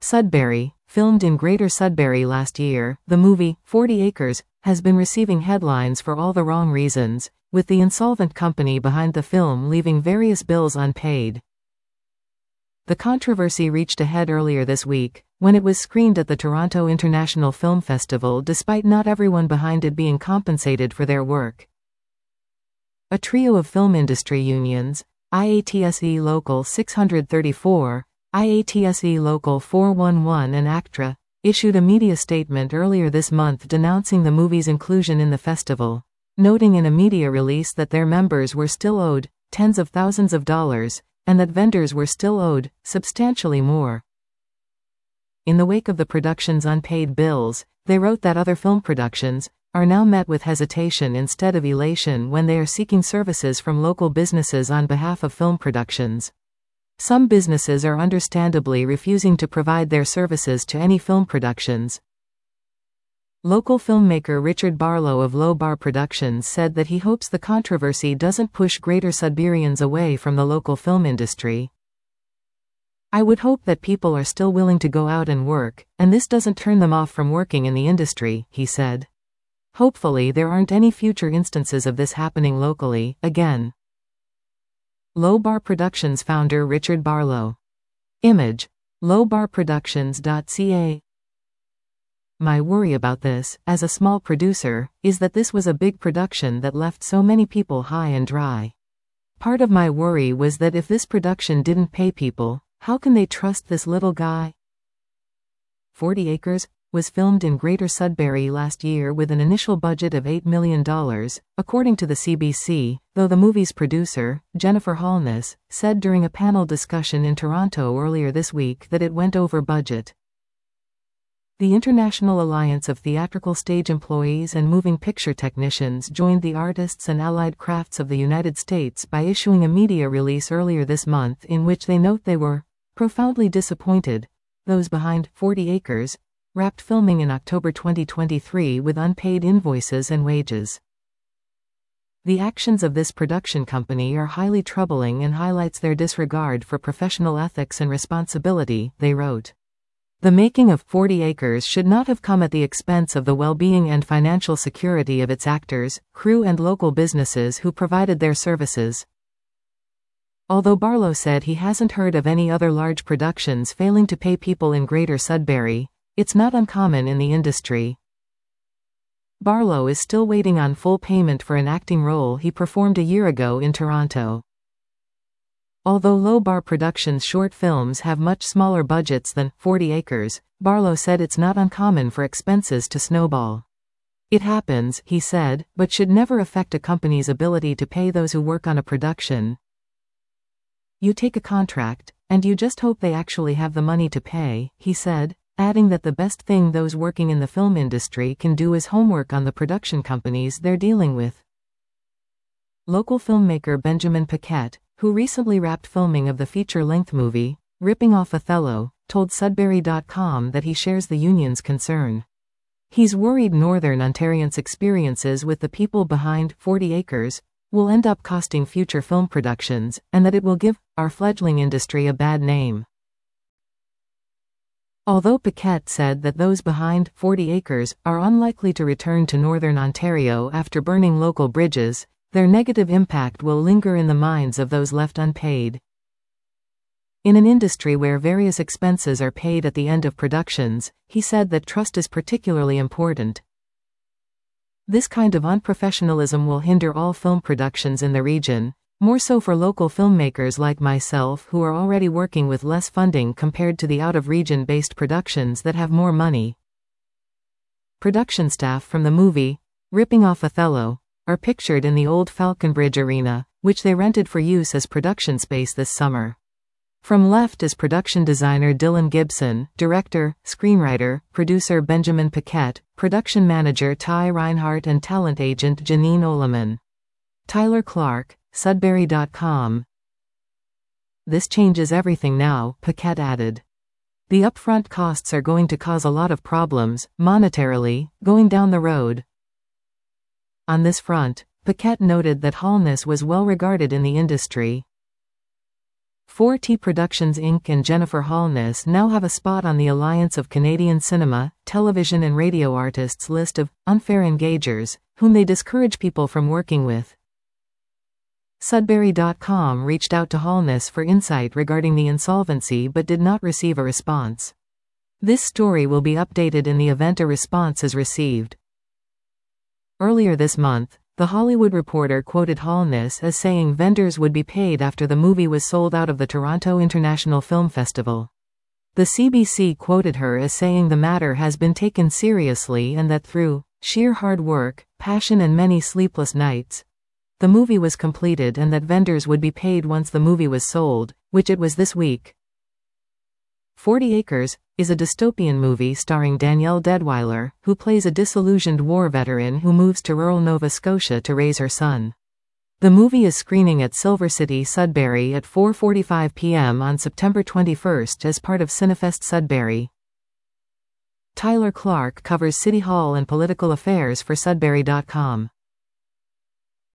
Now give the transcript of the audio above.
Sudbury, filmed in Greater Sudbury last year, the movie, 40 Acres, has been receiving headlines for all the wrong reasons, with the insolvent company behind the film leaving various bills unpaid. The controversy reached a head earlier this week, when it was screened at the Toronto International Film Festival despite not everyone behind it being compensated for their work. A trio of film industry unions, IATSE Local 634, IATSE Local 411 and ACTRA, issued a media statement earlier this month denouncing the movie's inclusion in the festival, noting in a media release that their members were still owed tens of thousands of dollars, and that vendors were still owed substantially more. In the wake of the production's unpaid bills, they wrote that other film productions are now met with hesitation instead of elation when they are seeking services from local businesses on behalf of film productions. Some businesses are understandably refusing to provide their services to any film productions. Local filmmaker Richard Barlow of Low Bar Productions said that he hopes the controversy doesn't push Greater Sudburyans away from the local film industry. "I would hope that people are still willing to go out and work, and this doesn't turn them off from working in the industry," he said. "Hopefully there aren't any future instances of this happening locally, again." Low Bar Productions founder Richard Barlow. Image. lowbarproductions.ca. "My worry about this, as a small producer, is that this was a big production that left so many people high and dry. Part of my worry was that if this production didn't pay people, how can they trust this little guy?" 40 Acres was filmed in Greater Sudbury last year with an initial budget of $8 million, according to the CBC, though the movie's producer, Jennifer Holness, said during a panel discussion in Toronto earlier this week that it went over budget. The International Alliance of Theatrical Stage Employees and Moving Picture Technicians joined the Artists and Allied Crafts of the United States by issuing a media release earlier this month in which they note they were profoundly disappointed. Those behind 40 Acres wrapped filming in October 2023 with unpaid invoices and wages. "The actions of this production company are highly troubling and highlights their disregard for professional ethics and responsibility," they wrote. "The making of 40 Acres should not have come at the expense of the well-being and financial security of its actors, crew and local businesses who provided their services." Although Barlow said he hasn't heard of any other large productions failing to pay people in Greater Sudbury, it's not uncommon in the industry. Barlow is still waiting on full payment for an acting role he performed a year ago in Toronto. Although Low Bar Productions' short films have much smaller budgets than 40 Acres, Barlow said it's not uncommon for expenses to snowball. "It happens," he said, "but should never affect a company's ability to pay those who work on a production. You take a contract, and you just hope they actually have the money to pay," he said, adding that the best thing those working in the film industry can do is homework on the production companies they're dealing with. Local filmmaker Benjamin Paquette, who recently wrapped filming of the feature-length movie, Ripping Off Othello, told Sudbury.com that he shares the union's concern. He's worried Northern Ontarians' experiences with the people behind 40 Acres will end up costing future film productions, and that it will give our fledgling industry a bad name. Although Paquette said that those behind 40 Acres are unlikely to return to Northern Ontario after burning local bridges, their negative impact will linger in the minds of those left unpaid. In an industry where various expenses are paid at the end of productions, he said that trust is particularly important. "This kind of unprofessionalism will hinder all film productions in the region, more so for local filmmakers like myself who are already working with less funding compared to the out-of-region based productions that have more money." Production staff from the movie, Ripping Off Othello, are pictured in the old Falconbridge Arena, which they rented for use as production space this summer. From left is production designer Dylan Gibson, director, screenwriter, producer Benjamin Paquette, production manager Ty Reinhardt and talent agent Janine Oleman. Tyler Clark, Sudbury.com. "This changes everything now," Paquette added. "The upfront costs are going to cause a lot of problems, monetarily, going down the road." On this front, Paquette noted that Holness was well regarded in the industry. 4T Productions Inc. and Jennifer Holness now have a spot on the Alliance of Canadian Cinema, Television and Radio Artists list of unfair engagers, whom they discourage people from working with. Sudbury.com reached out to Holness for insight regarding the insolvency but did not receive a response. This story will be updated in the event a response is received. Earlier this month, The Hollywood Reporter quoted Holness as saying vendors would be paid after the movie was sold out of the Toronto International Film Festival. The CBC quoted her as saying the matter has been taken seriously and that through sheer hard work, passion and many sleepless nights, the movie was completed and that vendors would be paid once the movie was sold, which it was this week. 40 Acres is a dystopian movie starring Danielle Deadwyler, who plays a disillusioned war veteran who moves to rural Nova Scotia to raise her son. The movie is screening at Silver City, Sudbury at 4:45 p.m. on September 21st as part of Cinefest Sudbury. Tyler Clark covers City Hall and political affairs for Sudbury.com.